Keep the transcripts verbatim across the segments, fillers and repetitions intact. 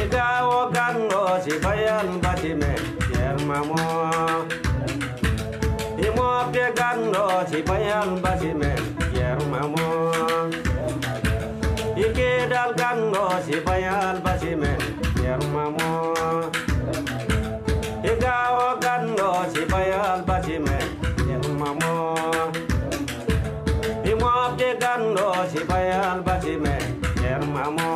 Igawo gango si bayan batime yer mamo. Imo pe gango si bayan batime yer mamo. Ike dal gango si bayan batime yer mamo. Igawo gango si bayan batime yer mamo. Imo pe gango si bayan batime yer mamo.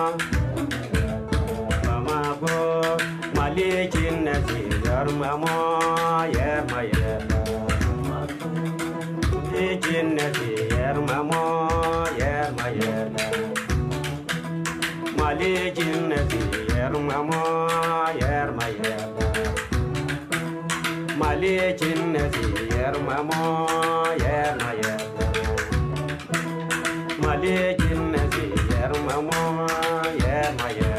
Malikin nasi yer mamo yer ma yer Malikin nasi yer mamo yer ma yer Malikin nasi yer mamo yer ma yer Malikin nasi yer mamo yer ma yer Malikin nasi yer mamo yer ma yer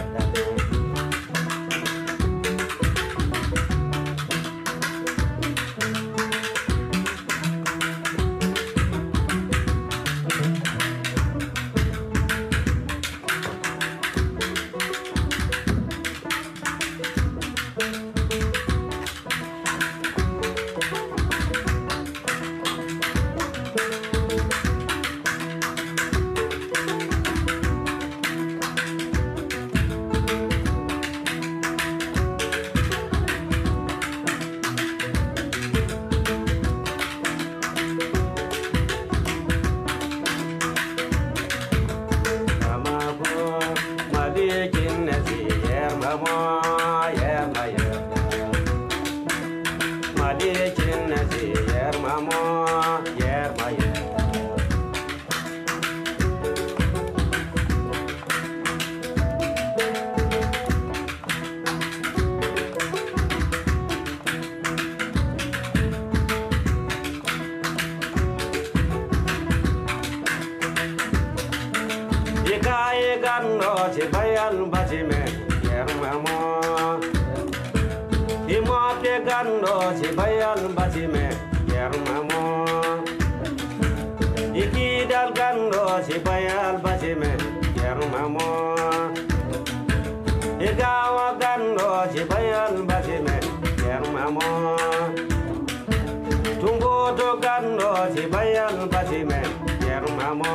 si bayan batime yer mamo. Imo pe gando si bayan batime yer mamo. Iki dal gando si bayan batime yer mamo. Igawa gando si bayan batime yer mamo. Tunggu to gando si bayan batime yer mamo.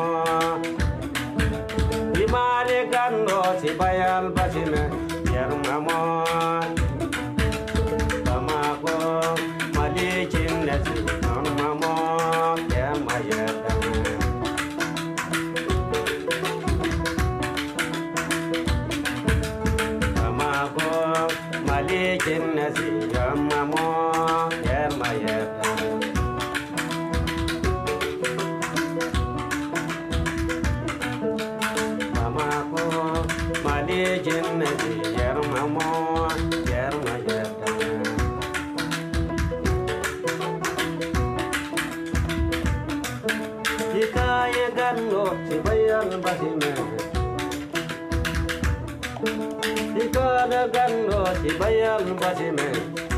Imale gando si bayan batime yer mamo. Tamako malikin nasi yer mamo yer ma yer Tamako malikin nasi yer mamo yer ma yer Malikin nasi yer mamo yer ma yer Hikaye gando si bayan batime Hikale gando si bayan batime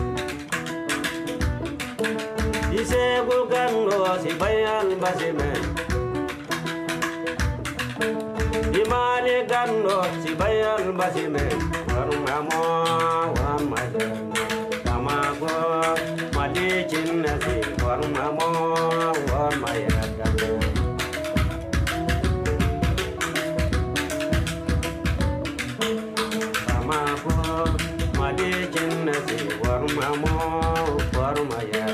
Isegul gando si bayan batime Imale gando si bayan batime yer mamo yer ma yer Tamako malikin nasi yer mamo yer ma yer Tamako malikin nasi yer mamo yer ma yer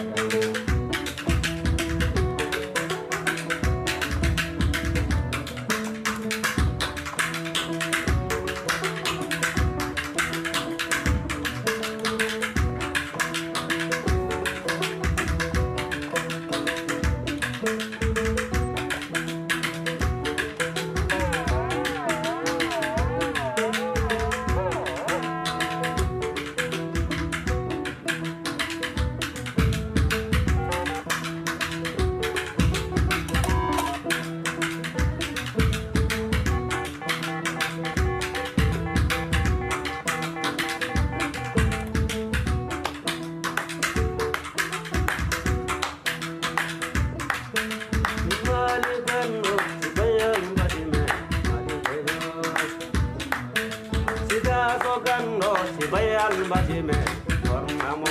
gando si bayal basime gormamo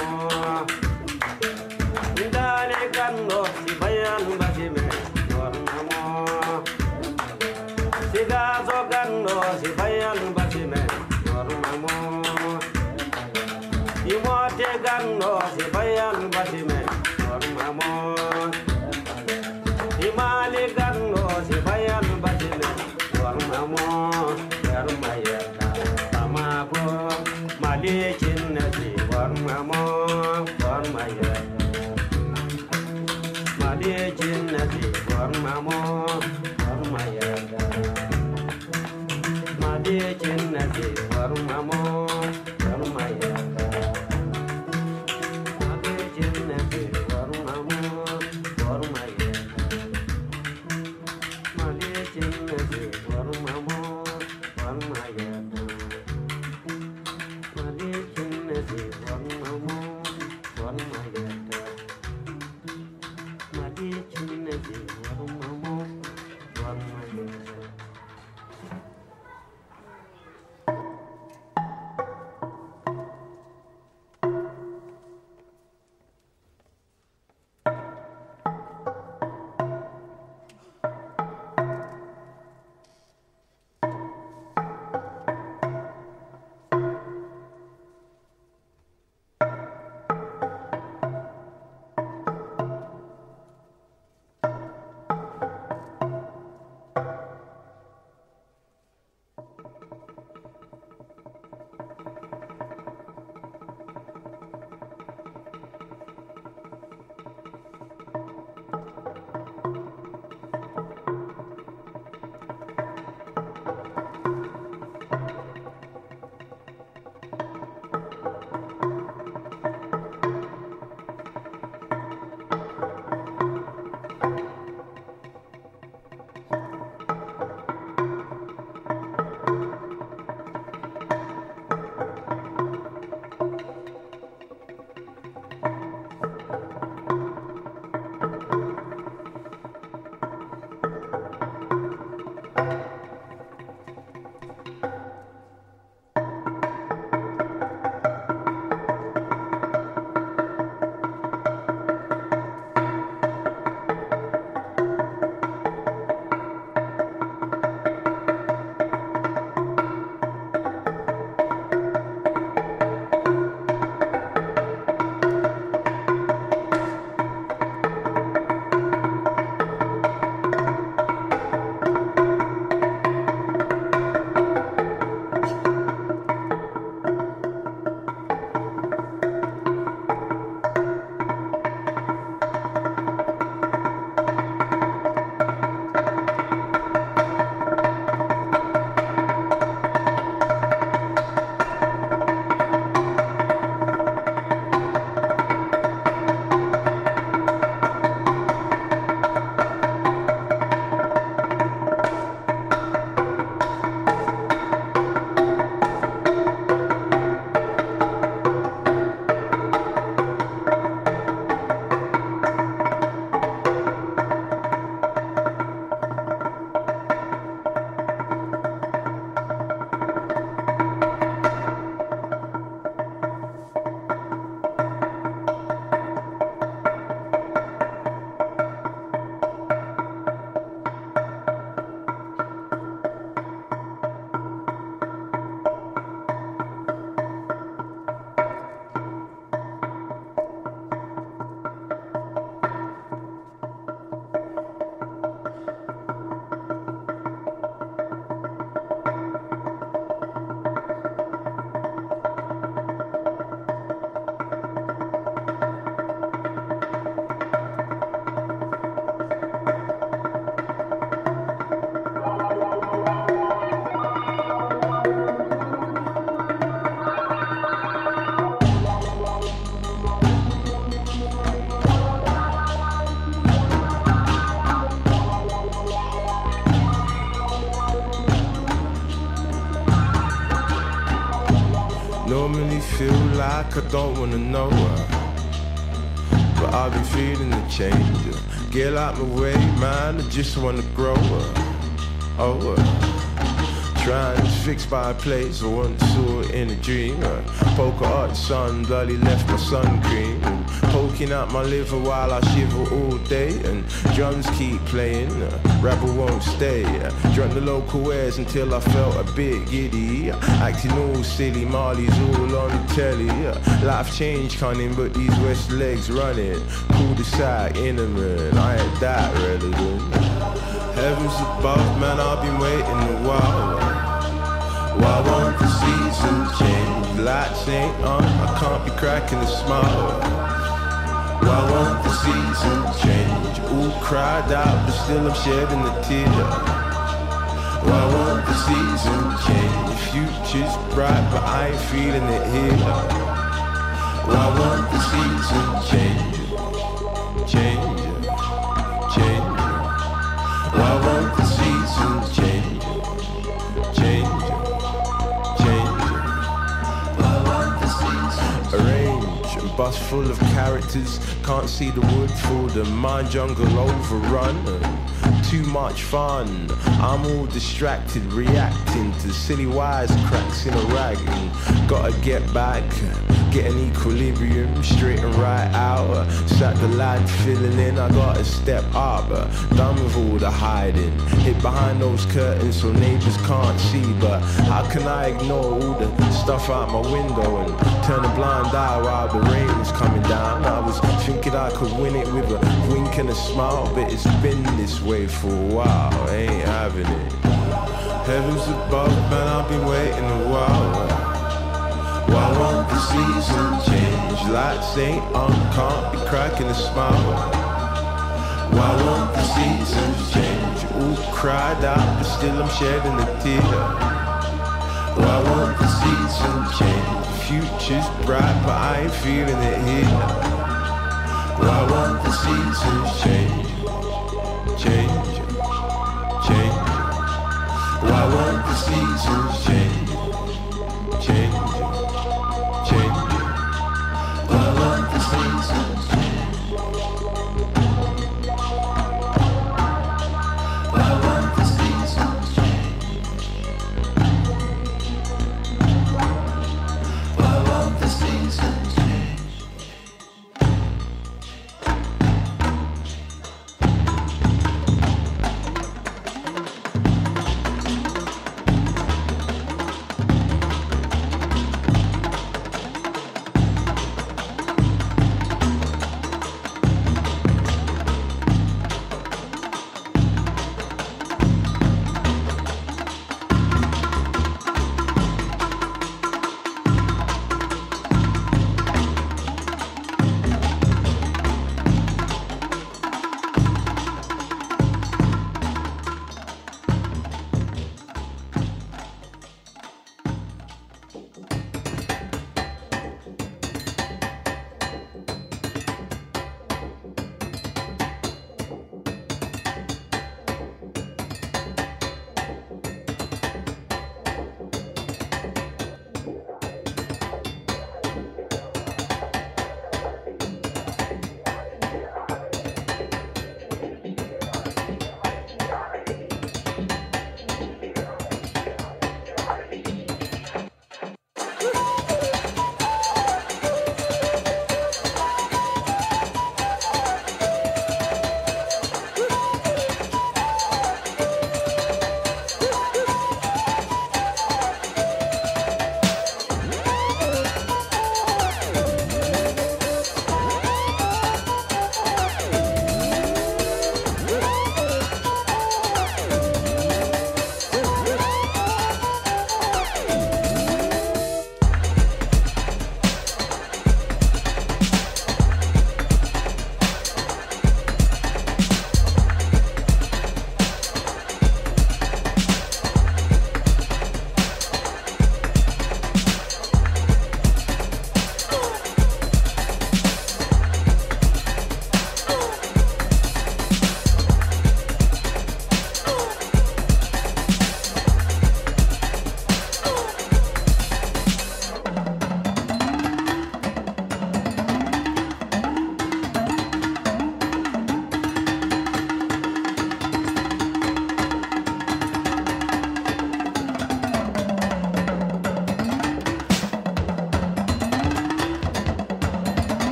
dale gando si bayal basime gormamo siga so gando si bayal basime gormamo imote gando si bayal basime gormamo imali gando si bayal basime gormamo yarmaya tamako malikin nasi gormamo gormaya malikin nasi gormamo gormaya malikin nasi gormamo gormaya malikin nasi gormamo gormaya malikin nasi gormamo gormaya malikin nasi gormamo gormaya malikin nasi gormamo gormaya. Normally feel like I don't wanna know her, but I've been feeling the change. Get out my way, man, I just wanna grow her. Oh, uh, shrines fixed by a place I once saw in a dream. Uh, polka hot sun, bloody left my sun cream. And poking out my liver while I shiver all day. And drums keep playing, uh, rapper won't stay. Uh, drunk the local airs until I felt a bit giddy. Uh, acting all silly, Marley's all on the telly. Uh, life change cunning, but these west legs running. Cul-de-sac, intimate, I ain't that relevant. Heavens above, man, I've been waiting a while. Why won't the season change? Lights ain't on, I can't be cracking a smile. Why won't the season change? All cried out, but still I'm shedding a tear. Why won't the season change? The future's bright, but I ain't feeling it here. Why won't the season change? Change, change. Why won't the season change? Change, change. Why won't the season arrange and bus full of characters? Can't see the wood for the mind jungle overrun. Too much fun, I'm all distracted, reacting to silly wires cracks in a rag. And gotta get back, get an equilibrium, straight and right out. Sat the lad filling in, I gotta step up. Done with all the hiding, hid behind those curtains so neighbors can't see. But how can I ignore all the stuff out my window and turn a blind eye while the rain's coming down? I was thinking I could win it with a wink and a smile, but it's been this way for a while, I ain't having it. Heavens above, man, I've been waiting a while. Why won't the season change? Lights ain't on, can't be cracking a smile. Why won't the seasons change? All cried out, but still I'm shedding a tear. Why won't the season change? The future's bright, but I ain't feeling it here. Why won't the seasons change? Change, change. Why won't the seasons change? Change, change. Why won't the seasons change? Why won't the seasons change? Why won't the seasons change?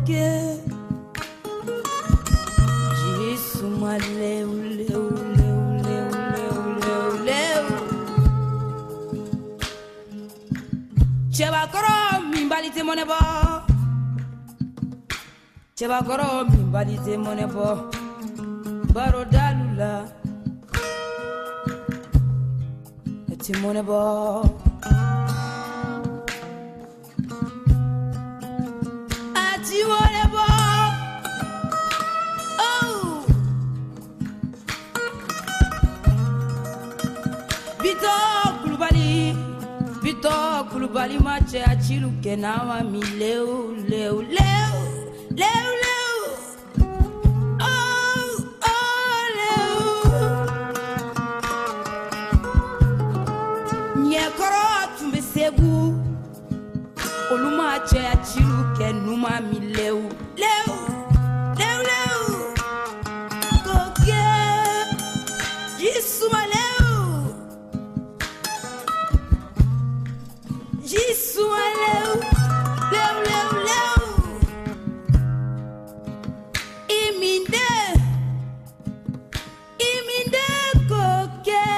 qualquer. Isso, mas leu, leu, leu, leu, leu, leu, leu. Cheba koro mimbali te monebo. Cheba koro mimbali te monebo. Baro dalula. Te monebo. Ati monebo. Oh. Vito kulubali. Vito kulubali mache achilu kenawa mi leu leu leu leu leu. Oh oh leu. Nyekoro tumbe segu. Oluma che achilu kenuma mi leu leu leu leu. Koke Yesu maleu. Jisu aleu, leu, leu, leu. Iminde, iminde koke.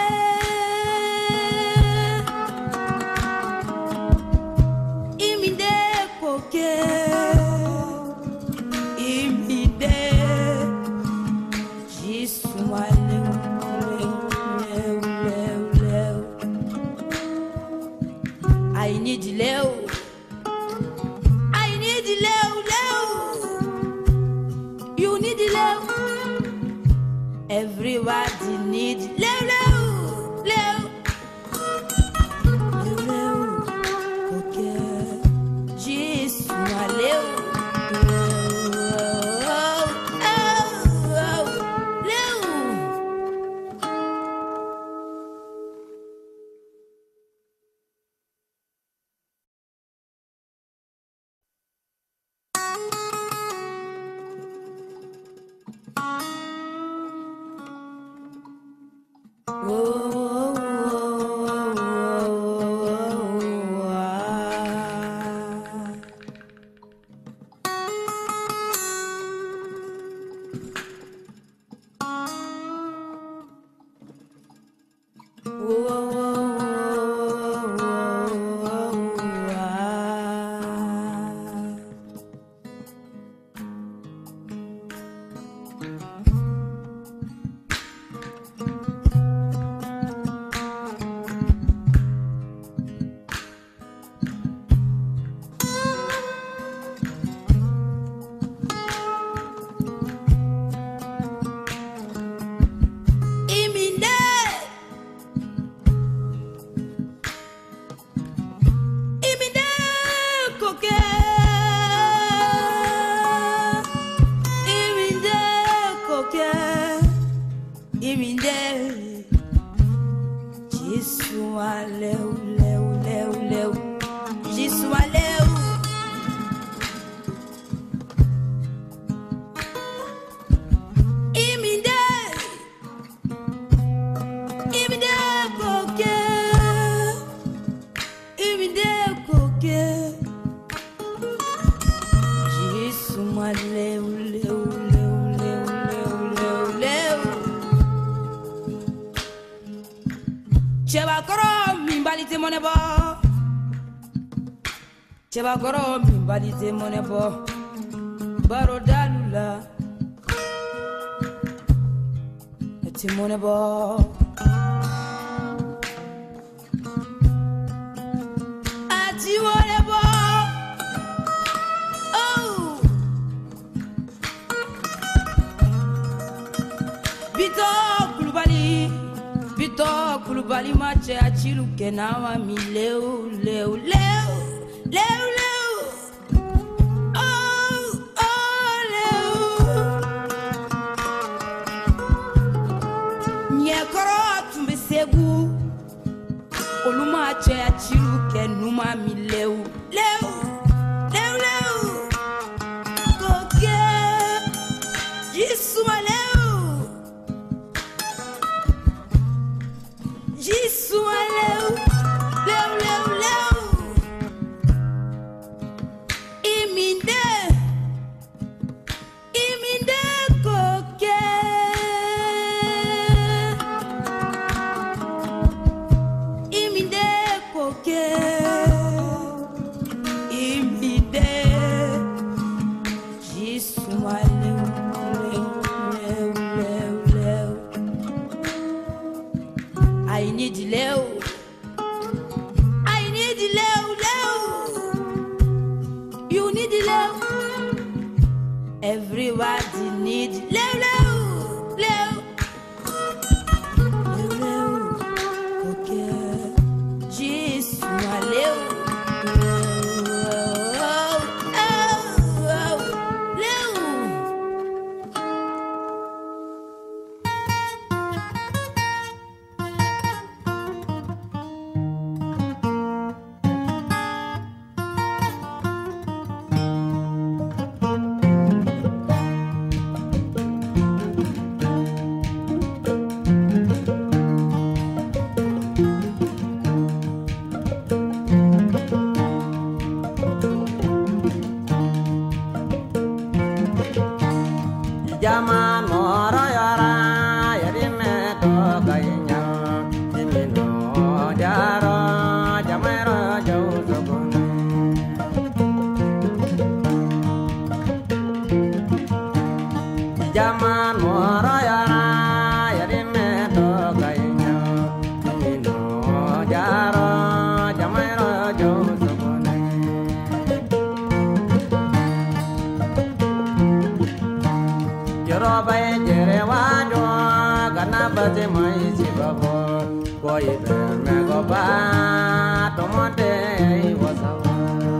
Iminde koke. Iminde. Jisu aleu, leu, leu, leu, leu. I need leu. I need leu, leu. You need leu. Everybody need leu, leu, leu. Leu, leu. Okay. Jesus, my leu. Oh, oh, oh, leu. Cheba koro mimbali te monebo. Baro dalula. Te monebo. Ati monebo. Oh. Vito kulubali. Vito kulubali mache achilu kenawa mi leu leu leu. Leu, leu. Oh, oh, leu. Nyekoro tumbe segu. Oluma che achilu kenuma mi leu. Leu, leu, leu. Koke. Jisu maleu. Jisu maleu. Leu, leu, leu. Iminde. Everybody need leu leu leu leu leu qualquer disso valeu leu leu leu. Jaman moro yara yarime to kainya timino jaro jamero jau sokun Jaman moro yara yarime to kainya timino jaro jamero jau sokun Jero bay jere wajo kana bate mai sibabo boy ber me go ba tomote wasawa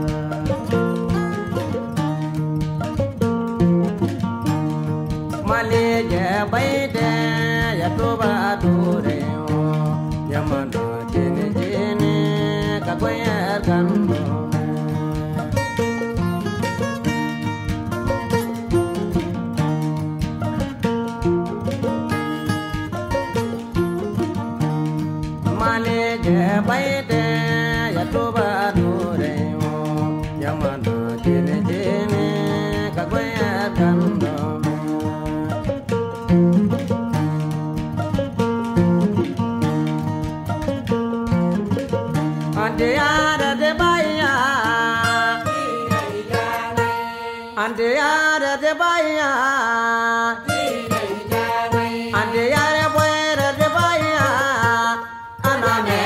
male je bay de ya to ba dure o yamano jene jene ka koyer kando baide ya toba dure o yamano jene jene kagoya kando ande ara de baya ande ara de baya ande ara fuera de baya anane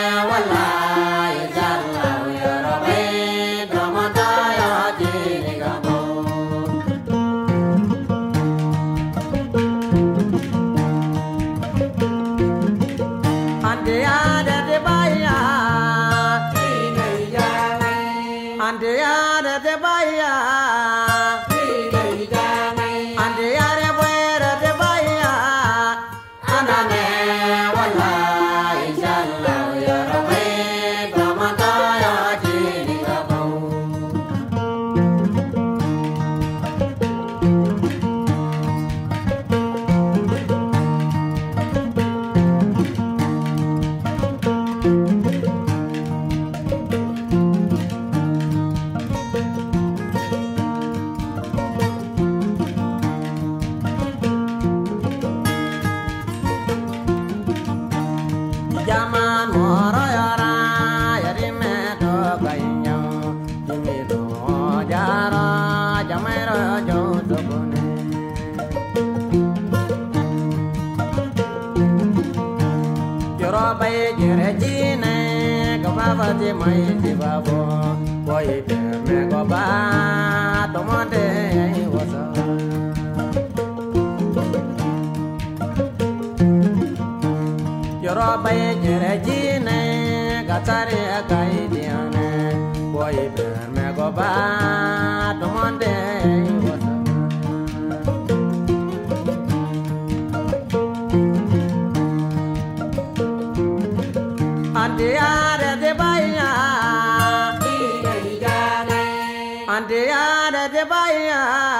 Jaman moro yara yarime to kainya timino jara jamero jo sokune Joro bay jere jine ka baba ti mai ti babo boy ber me go ba tomote wasa Joro bay jere jine gatare kai diane boy ber me go ba tomonde wasa ande ara de baya ande ara de baya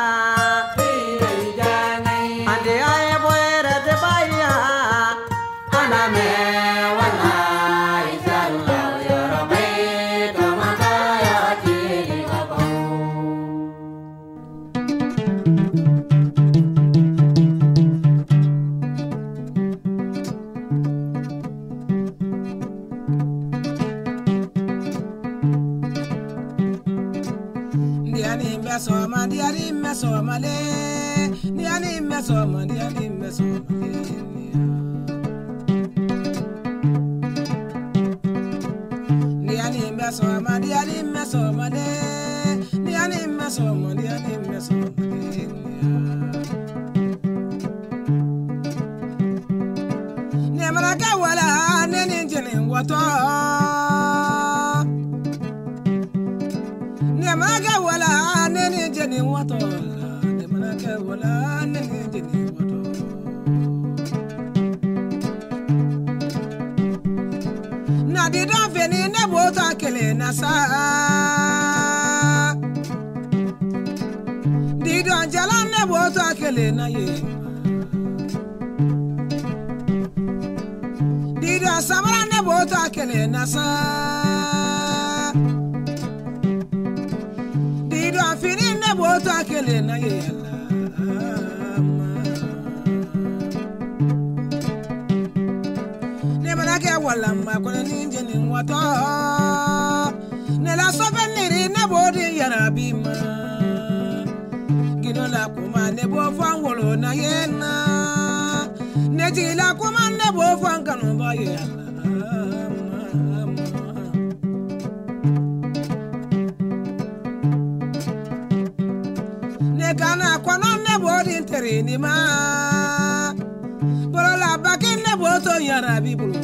ande ay fuera de baya aname wala izalla yorobe tomata ya jini babo Diani mesoma diani mesoma le diani mesoma diani mesoma Diani mesoma diani mesoma le diani mesoma diani mesoma wala nene jeni wato na di don veni ne bota kele na sa di don jala ne bota kele na ye di don samara ne bota kele na sa di don fini ne bota kele na ye wala ma ko ni jeni wato ne la so beniri ne bodi yarabi ma gido la kuma ne bo fan wolo na yena ne ji la kuma ne bo fan kanu ba ye ne kana kono ne bodi tere ni ma bolo la bakin ne bo to yarabi bulu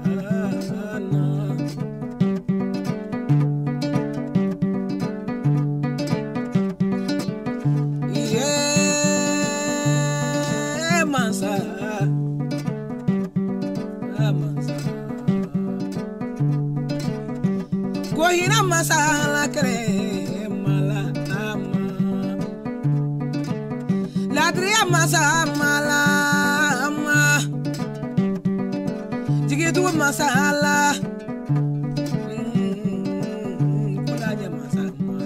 Hina masala kre mala ama ladria masala ama jigitu masala kulaje masala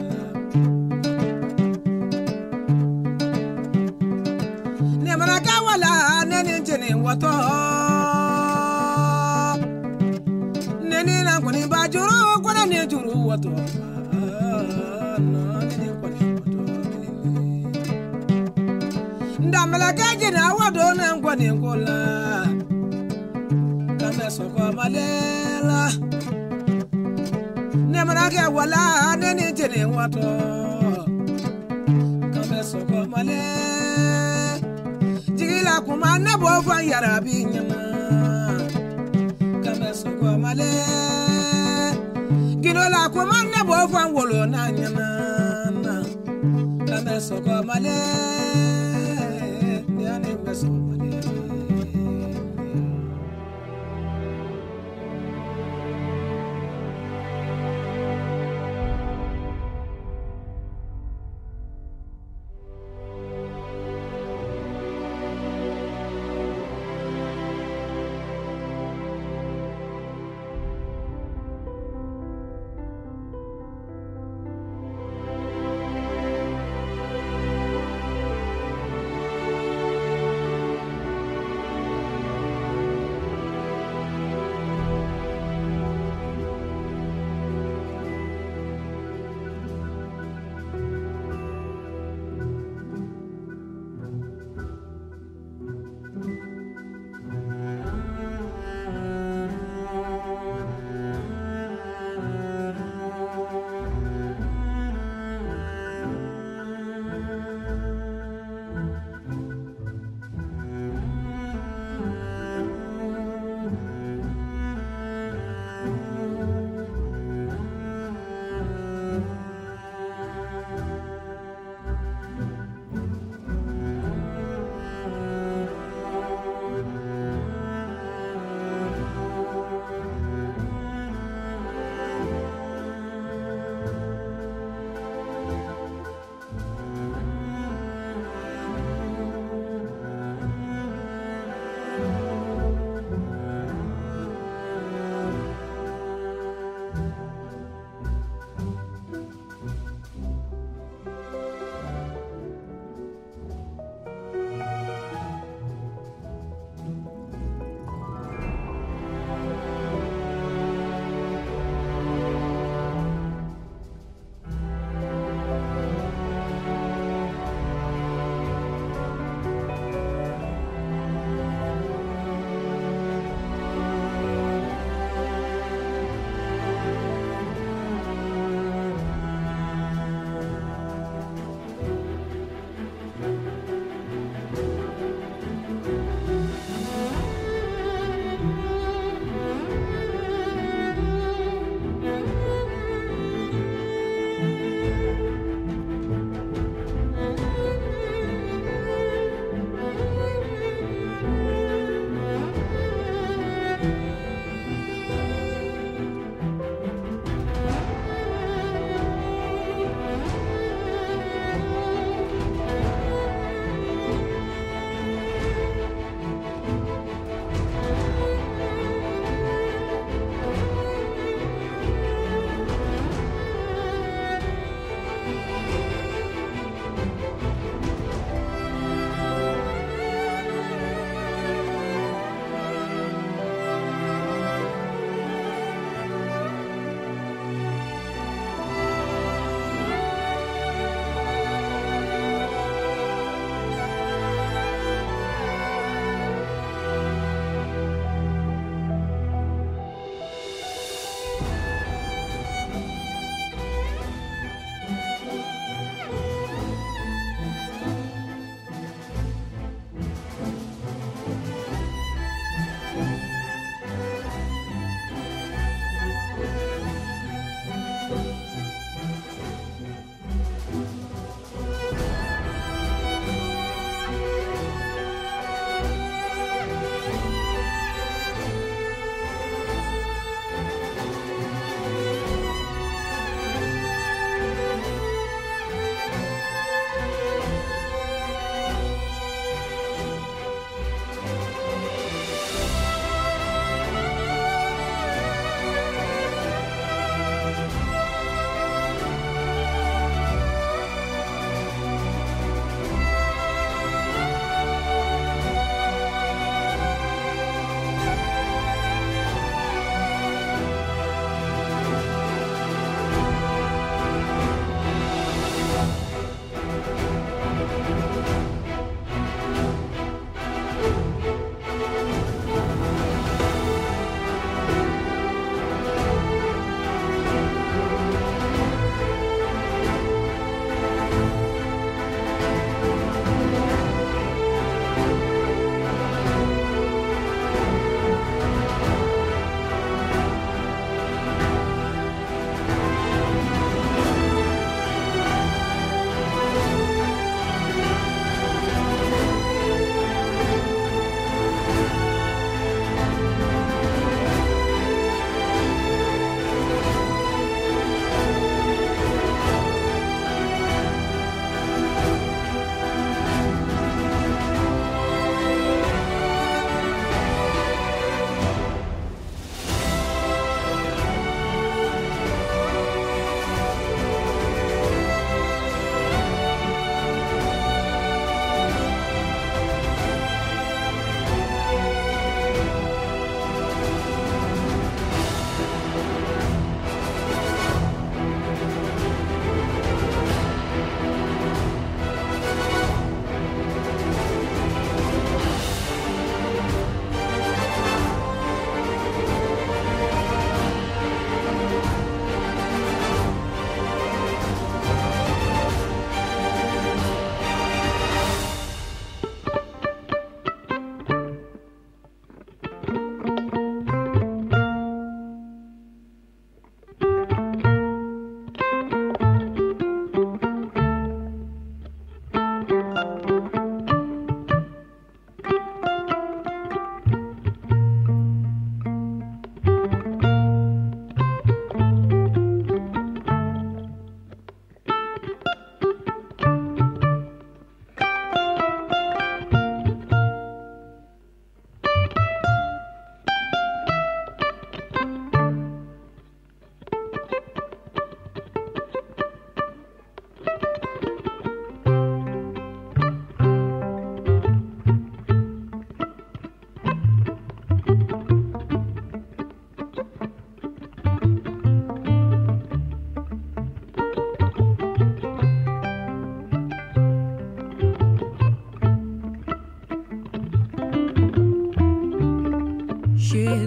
ne maraka wala nene jene wato nene na kuni bajuro ne juru wato no ne ko ne wato ndamela kaje na wado na ngwane ngola kame soko malela ne marake wala ne ne jene wato kame soko male jigila kuma ne bo fan yarabi nyama kame soko male la kuma ne bo fan wolo na nyana kame soko male ni ane meso male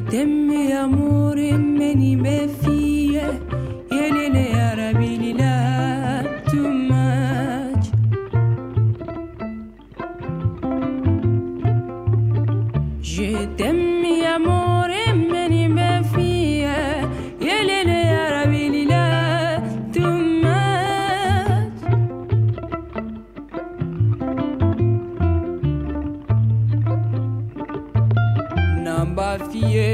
t'aime mi amore meni be fie yelele arabilila too much. Je t'aime mi amore meni be fie yelele arabilila too much. Namba fie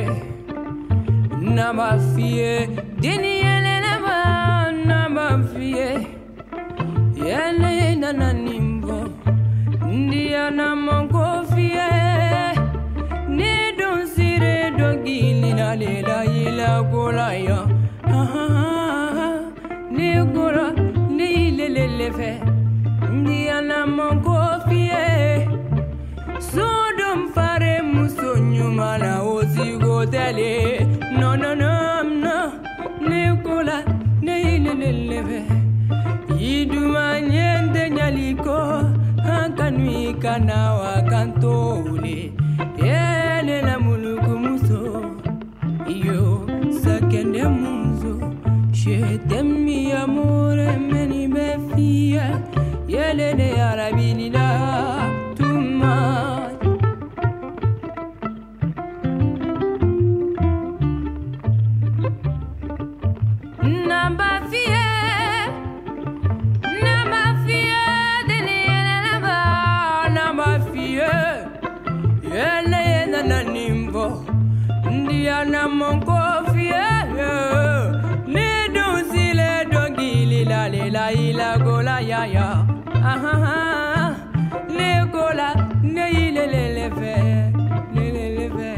Namba fie dini yele naba namba fie yele nana nimbo ndia na mongo fie ne don sire dogili la lela ila gola ya ne gola ne lele lefe ndia na mongo fie sodom fare musonyu mala ozigo tele no no no no Nicola neileleve iduma nyende nyaliko hankanui kana wakantole ele la muluku muso yo sakende muzo je t'aime mi amore meni be fia yele ne arabilila too much. Namba fie, namba fie, deni yele naba, namba fie, yele nana nimbo, ndia na monko fie, ne don sile dogili la lela ila gola ya ya, aha ha, ne gola ne ile lele fe, lele lele fe.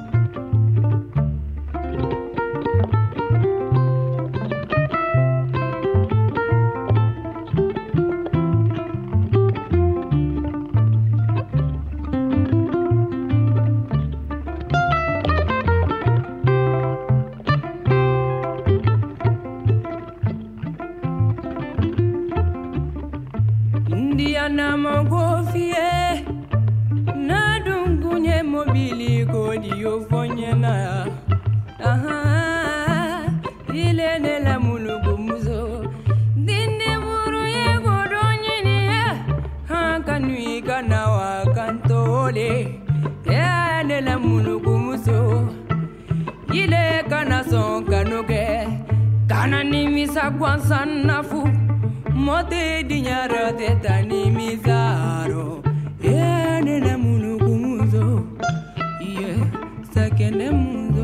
Na mongo fie na dungunye mobili kodi yo fonye na aha ile ne la mulugu muzo dinde buru ye godonye ni ha kanui kana wa kantole ya ne la mulugu muzo ile kana son kanuke kana ni misa kwansan nafu mote dinyara tetani mizaro ene na mulugu muzo ye sakene muzo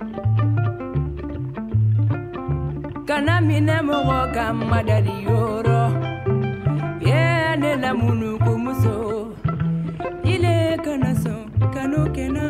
kana mine mogo kamadari yoro ene na mulugu muzo ile kana so kanokena.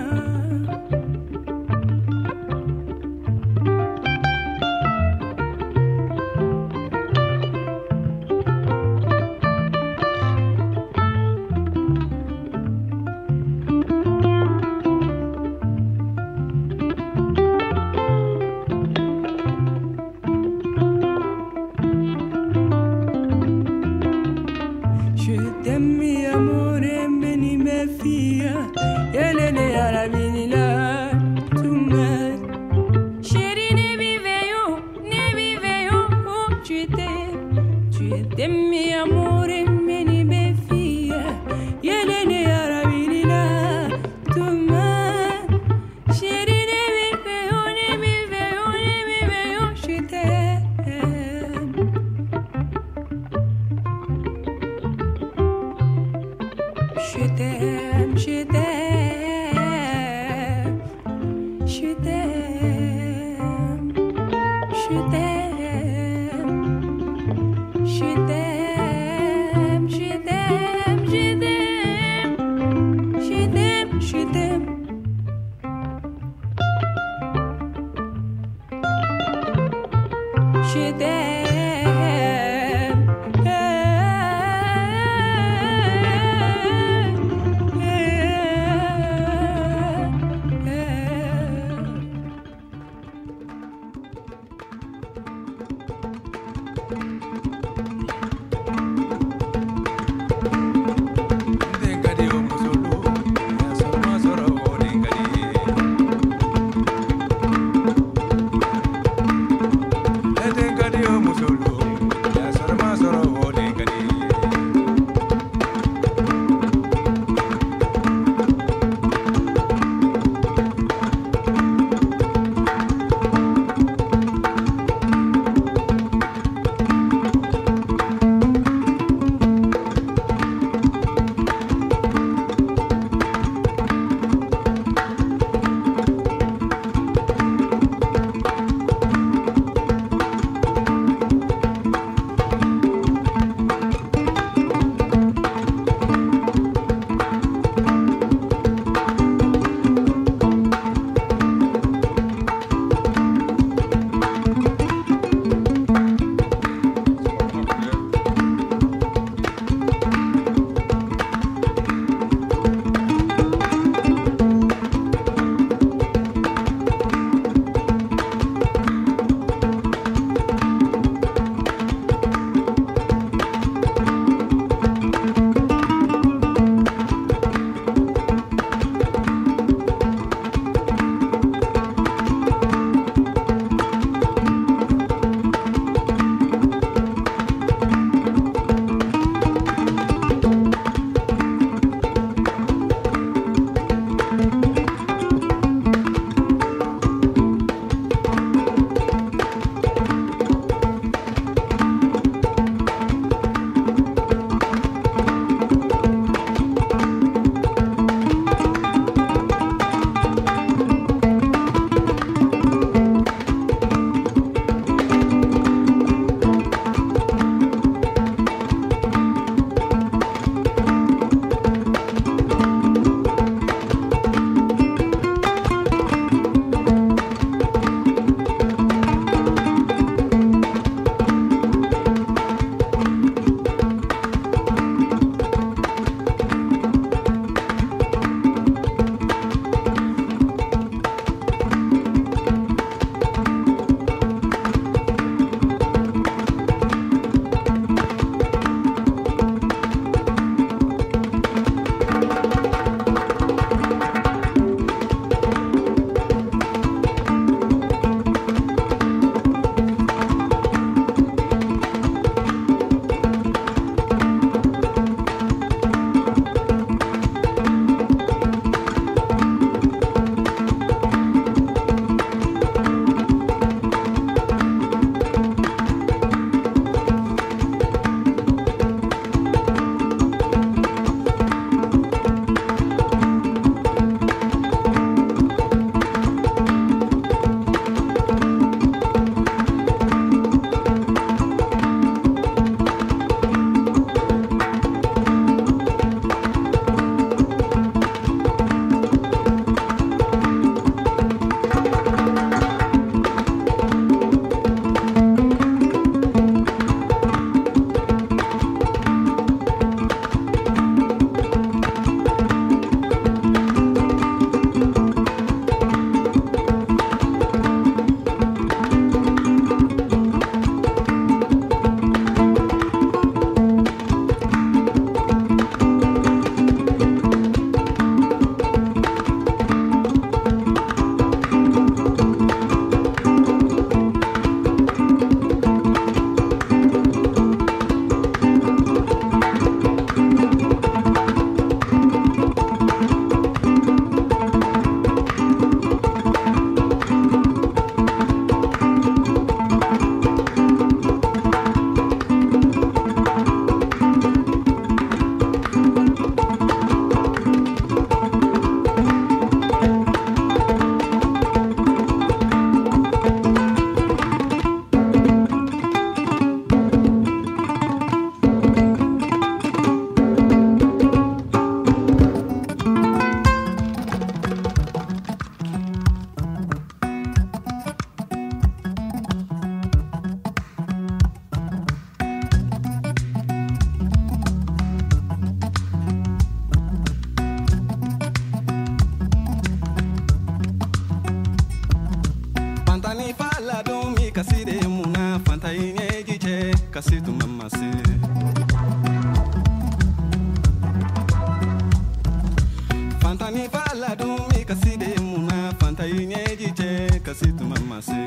se.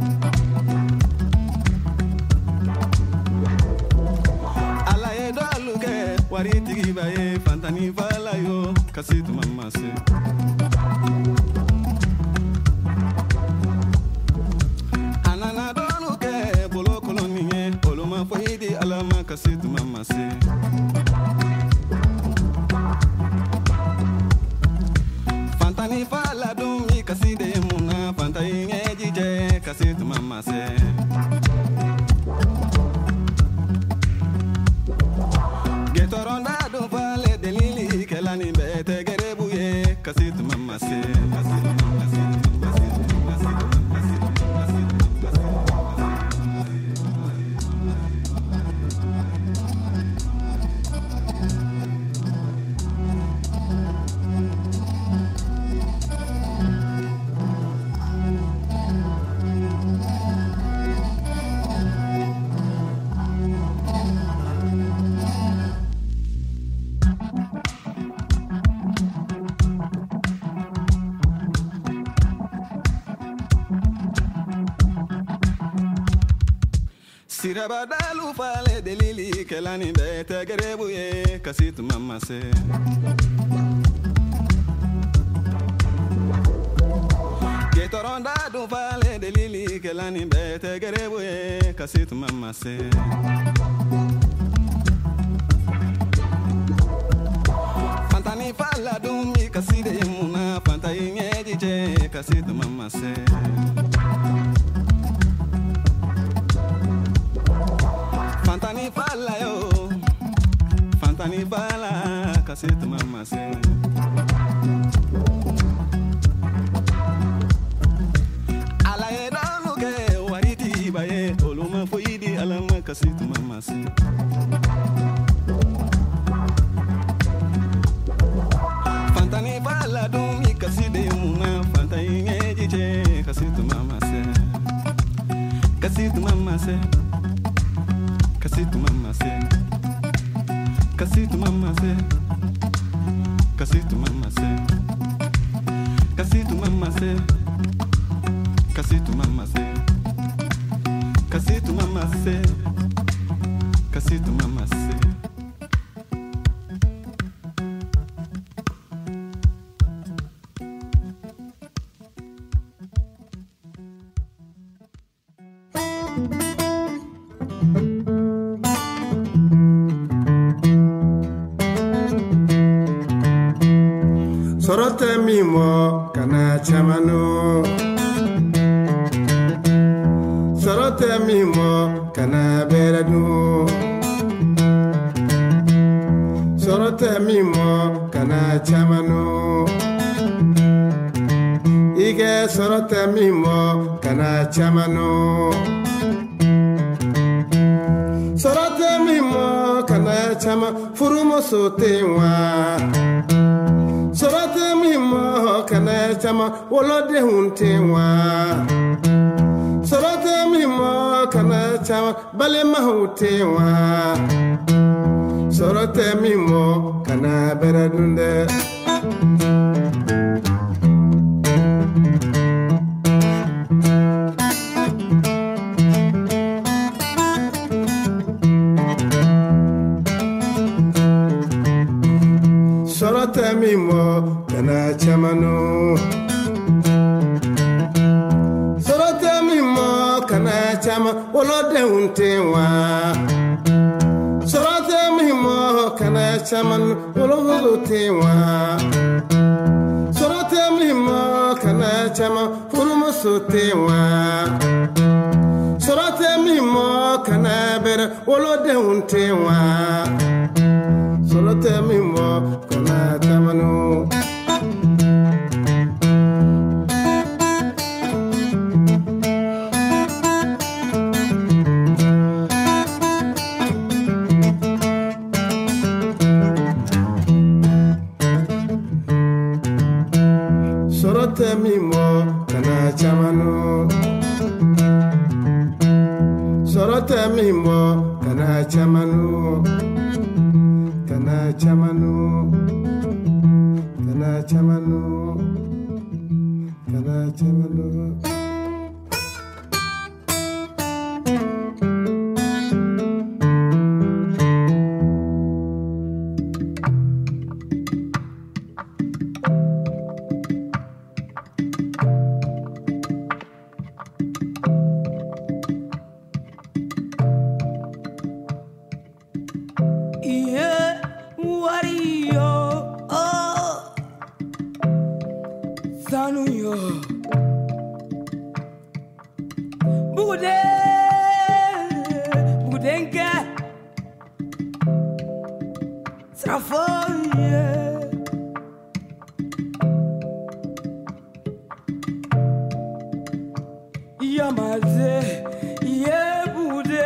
Ala e do aluke wari tigi ba e fantani fala yo kasitu mama se. Anana do aluke bolo koloni e oloma foidi alama kasitu mama se. Fantani fala dumi kaside muna fantai ngejije kasitu mama se. Getoronda do fale delili kelani bete gerebuye kasitu mama se. Kasitu mama se. Sirabadalu fale delili kelani bete gerebuye kasitu mama se. Getoronda du fale delili kelani bete gerebuye kasitu mama se. Fantani fala dumi kaside muna fantai ngejije kasitu mama se. Fantani fala yo, Fantani fala, kasitu mama se. Ala e donu ke wariti baye, oluma foidi alama kasitu mama se. Fantani fala dumi kaside muna, Fantani ngejije kasitu mama se. Kasitu mama se. Kasitu mama se, kasitu mama se, kasitu mama se, kasitu mama se, kasitu mama se, kasitu mama se, kasitu mama se. Sorote mimo kana chamano, sorote mimo kana beradu, sorote mimo kana chamano, ige sorote mimo kana chamano, sorote mimo kana chama furumo sotewa. Sorate mimo kana chama wolode huntewa. Sorate mimo kana chama bale mahutewa. Sorate mimo kana beradunde. Sorate mimo kana chamano, sorate mimo kana chama wolode huntewa. Sorate mimo kana chama wolode sorate mimo kana chama furumo sotewa. Sorate mimo kana ber wolode huntewa. Sorate mimo kana chamano. Sorate mimo kana chamano, sorate mimo kana chamano, kana chamano, kana chamano, kana chamano. yo, oh, sanu yo, bude, budenke, strafoye, yamaze, ye bude.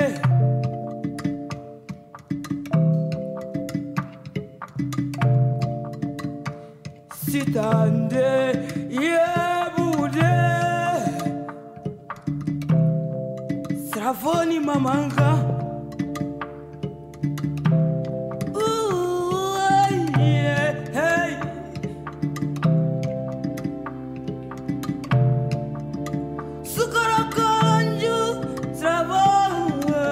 Sitande yebude Srafoni mamanga Ooh, yeah, hey. Sukarakanju Sravona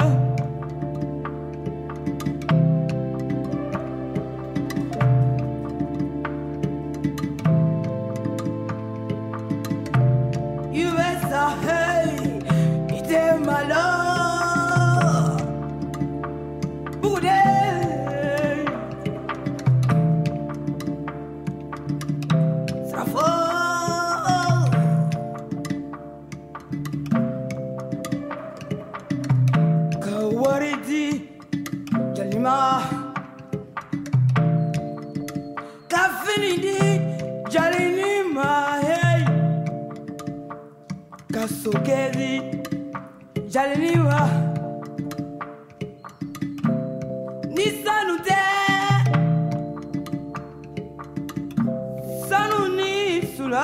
Hey, ite malo, bude, srafo, kawaridi, jalima, kafinidi, jalinima, hey. Kasokezi jaliniwa nisanute sanu ni sula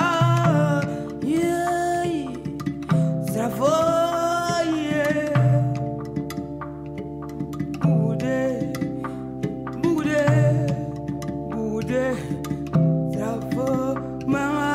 yeah srafo yeah bude bude bude srafo mama.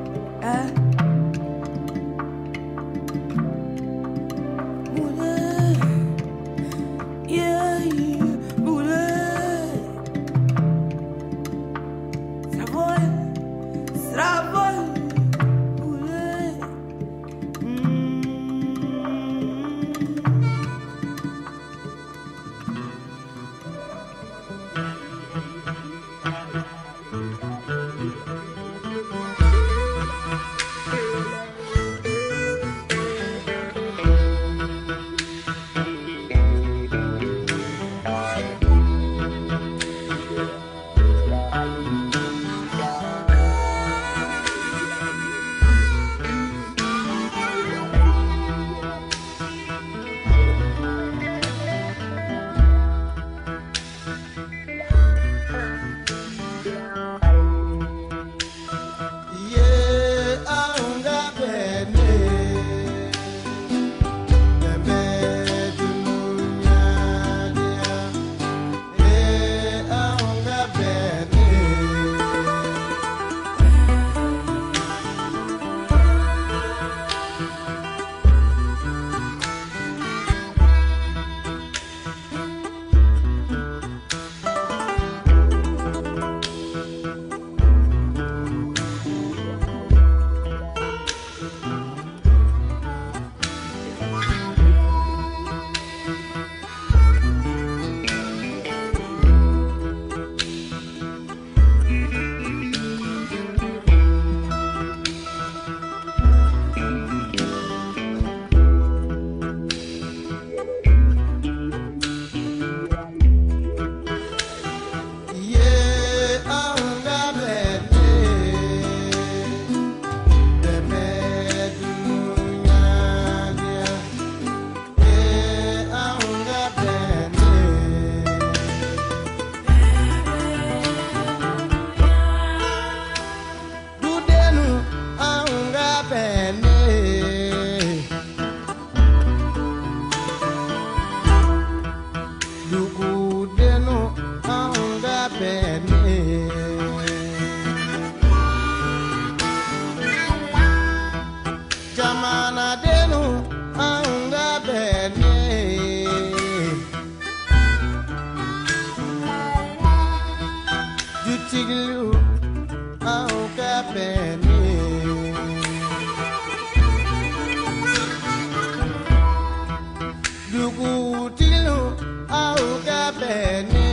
Bude Jamana denu anga bene Jutiglu anga bene Dugu tilu anga bene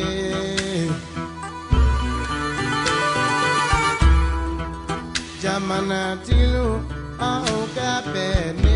Jamana tilu anga bene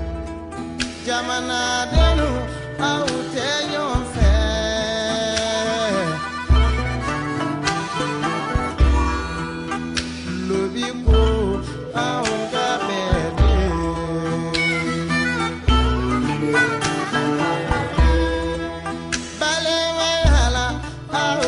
Jamana denu au tenyo fe ah,